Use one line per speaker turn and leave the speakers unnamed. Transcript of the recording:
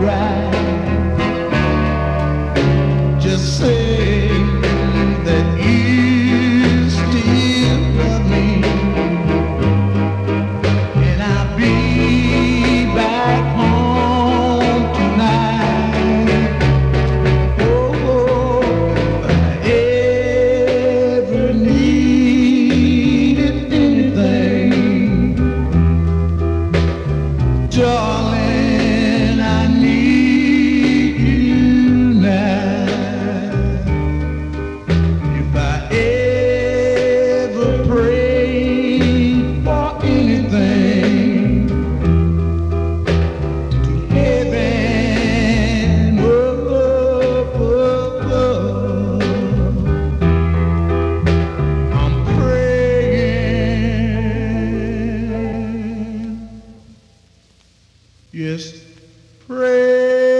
right. Just say that you still love me, and I'll be back home tonight. Oh, if I ever needed anything, darling, I need you now. If I ever prayed for anything to heaven, I'm praying, yes, pray.